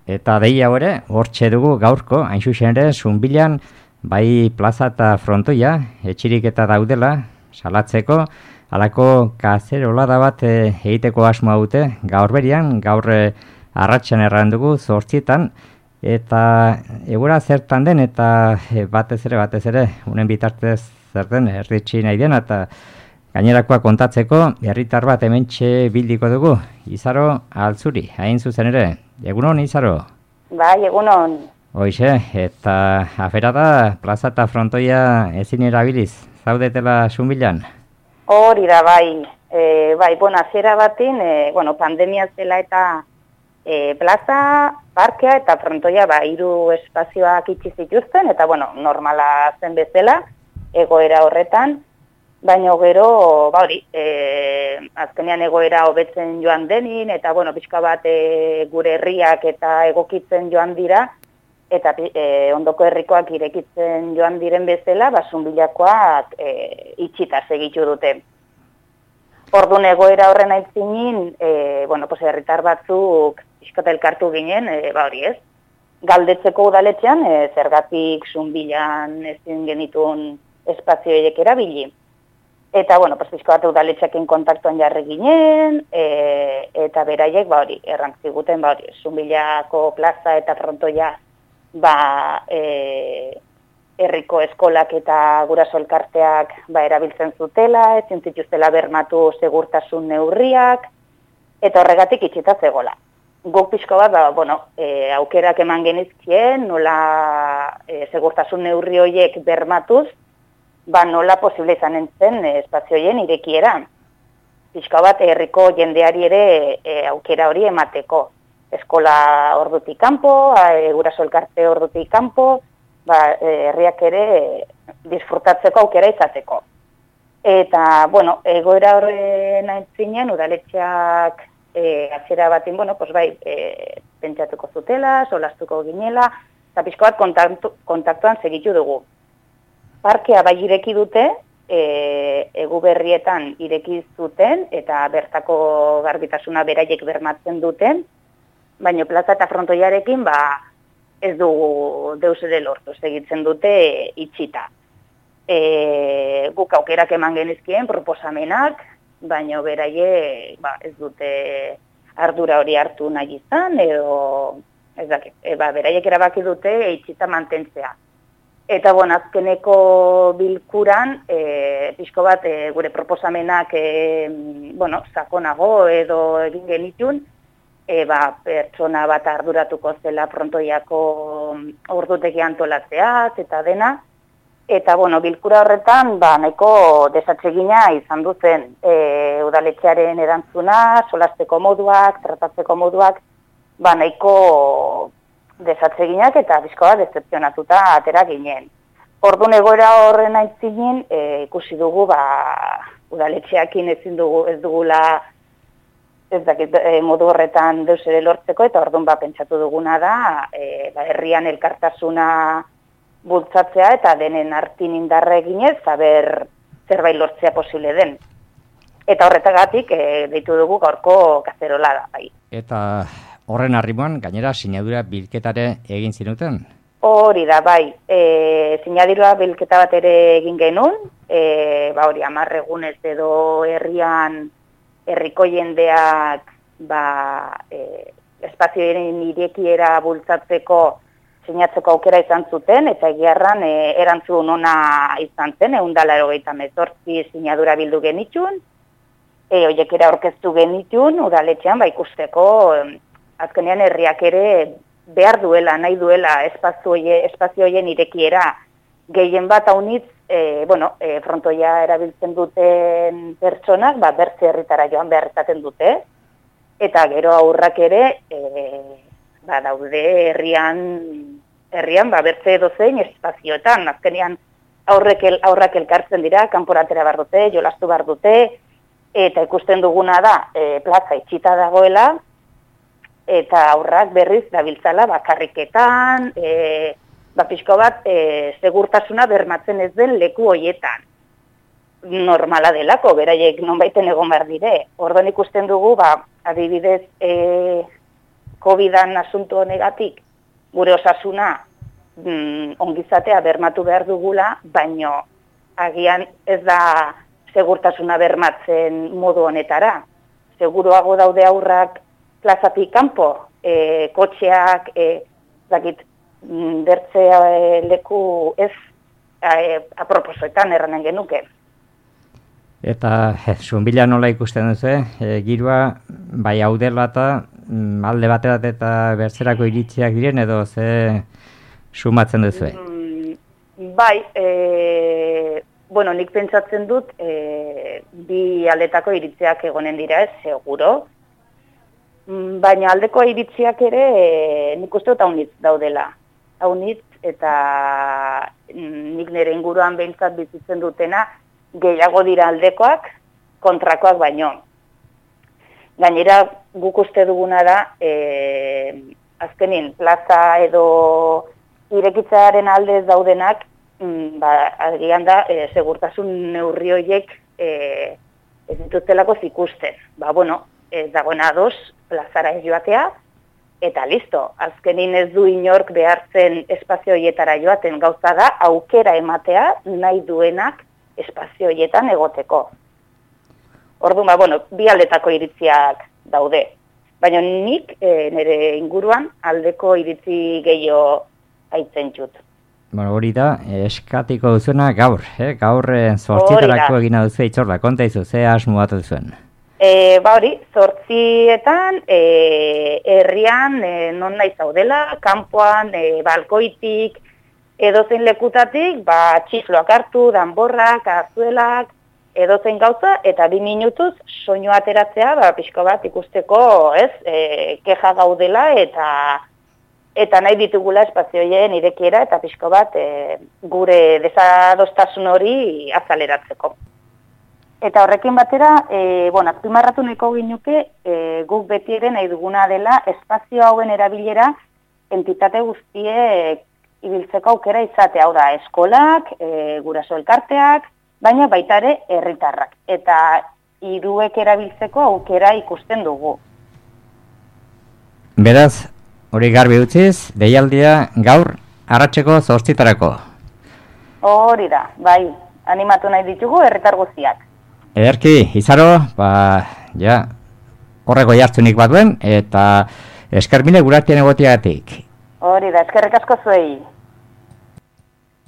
Eta deia hori, hortxe dugu gaurko, hain zuzen ere, Zunbilan, bai plaza eta frontoia, etxirik eta daudela, salatzeko, halako kazerola bat egiteko asmoa dute, gaur berian, gaur arratsan erran dugu, 8:00, eta egura zertan den, eta batez ere, unen bitartez zer den, erritxi nahi den, eta gainerakoa kontatzeko, herritar bat hementxe bildiko dugu, Izaro Altzuri, hain zuzen ere. Egunon, Izaro? Bai, egunon. Hoixe, eta afera da, plaza eta frontoia ezin erabiliz, zaudetela Zunbilan? Hori da, bai. Hasiera batin, pandemia zela eta plaza, parkea eta frontoia 3 espazioak itxi zituzten, eta normala zen bezala, egoera horretan, baina gero, azkenean egoera hobetzen joan denin, eta pixka bat gure herriak eta egokitzen joan dira, eta ondoko herrikoak irekitzen joan diren bezala, Zunbilakoak itxita segitu dute. Orduan egoera horren aitzinin, herritar batzuk pixkat elkartu ginen, galdetzeko udaletxean, zergatik Zunbilan ezin genitun espazioiek erabili. Eta, pixka bat udaletxeakin kontaktuan jarri ginen, eta beraiek, errantziguten, Zunbilako plaza eta frontoia, herriko eskolak eta guraso elkarteak erabiltzen zutela, ezin zituztela bermatu segurtasun neurriak, eta horregatik itxita zegoela. Guk pixko bat, aukerak eman genizkien, nola segurtasun neurri horiek bermatuz, nola posible izan entzen espazioien irekiera. Pixka bat, herriko jendeari ere aukera hori emateko. Eskola ordutik kanpo, guraso elkarte ordutik kanpo, herriak ere disfrutatzeko aukera izateko. Eta, egoera horren aintzinen, udaletxeak atzera batin, pentsatuko zutela, solastuko ginela, eta pixko bat kontaktuan segitu dugu. Parkea ireki dute, Eguberrietan ireki zuten, eta bertako garbitasuna beraiek bermatzen duten, baina plaza eta frontoiarekin ez dugu deus ere lortu, segitzen dute itxita. Guk aukerak eman genizkien proposamenak, baina beraie ez dute ardura hori hartu nahi izan, edo beraiek erabaki dute itxita mantentzea. Eta azkeneko bilkuran, pixko bat gure proposamenak sakonago edo egin genitun, pertsona bat arduratuko zela frontoiako ordutegi antolatzeaz eta dena. Eta, bilkura horretan, nahiko desatsegina izan duzen udaletxearen erantzuna, solasteko moduak, tratatzeko moduak, nahiko desatseginak eta bizkoa decepzionatuta atera ginen. Orduan egoera horren aitzinen, ikusi dugu, udaletxeakin ez dugula modu horretan deus ere lortzeko, eta orduan pentsatu duguna da, herrian elkartasuna bultzatzea eta denen artin indarra eginez, zerbait lortzea posible den. Eta horretagatik, deitu dugu gaurko kazerola da, bai. Eta horren arrimoan, gainera, sinadura bilketare egin zinuten? Hori da, bai. Sinadura bilketa bat ere egin genuen, 10 egunez edo herriko jendeak espazioaren irekiera bultzatzeko sinatzeko aukera izan zuten, eta egiarran erantzun ona izan zen, 188 sinadura bildu genitun, horiek ere aurkeztu genitun, udaletxean ikusteko, azkenean herriak ere behar duela, nahi duela espazioien irekiera. Gehien bat haunitz, frontoia erabiltzen duten pertsonak, bertze herritara joan behar izaten dute, eta gero aurrak ere, daude herrian bertze edozein espazioetan. Azkenean aurrak elkartzen dira, kanporatera behar dute, jolastu behar dute, eta ikusten duguna da, plaza itxita dagoela, eta aurrak berriz dabiltzala bakarriketan, pixko bat segurtasuna bermatzen ez den leku hoietan. Normala delako, beraiek nonbaiten egon behar dire. Orduan ikusten dugu, adibidez, COVID-an asunto honegatik gure osasuna ongizatea bermatu behar dugula, baino agian ez da segurtasuna bermatzen modu honetara. Seguruago daude aurrak plazatik kanpo, kotxeak, bertzea leku ez aproposoetan erranen genuke. Eta Zunbila nola ikusten duzu, girua bai hau dela eta alde baterat eta bertzerako iritziak diren edo ze sumatzen duzu? Bai, bueno, nik pentsatzen dut bi aldetako iritziak egonen dira ez, seguro. Baina aldeko iritziak ere nik uste dut haunitz daudela. Haunitz eta nik nire inguruan behintzat bizitzen dutena gehiago dira aldekoak, kontrakoak baino. Gainera guk uste duguna da, azkenin plaza edo irekitzearen aldez daudenak, agian da, segurtasun neurri horiek ez dituztelako zikusten. Bueno, ez dagoena ados, plazara ez joatea, eta listo, azkenin ez du inork behartzen espazio horietara joaten, gauza da, aukera ematea nahi duenak espazio horietan egoteko. Orduan, bueno, bi aldetako iritziak daude. Baina nik nire inguruan aldeko iritzi gehiago aitzen txut. Bueno, hori da, eskatiko duzuna gaur, gaur zortzietarako egina duzu itzorda, konta izu, ze asmuatu duzuen? Hori, zortzietan, herrian, non nahi zaudela, kanpoan, balkoitik, edozein lekutatik, txifloak hartu, danborrak, azuelak, edozein gauza, eta 2 minutuz soinu ateratzea, pixko bat ikusteko, keja gaudela, eta nahi ditugula espazioien irekiera, eta pixko bat gure desadostasun hori azaleratzeko. Eta horrekin batera, azpimarratu nahiko ginuke, guk beti ere nahi duguna dela espazio hauen erabilera entitate guztiek ibiltzeko aukera izatea, hau da, eskolak, guraso elkarteak, baina baita ere herritarrak. Eta hiruek erabiltzeko aukera ikusten dugu. Beraz, hori garbi utziz, deialdia gaur arratseko 8:00. Hori da, bai, animatu nahi ditugu herritar guztiak. Ederki, Izaro, horreko jartzunik bat duen, eta eskermine guratien egotiagatik. Hori da, eskerrik asko zuei.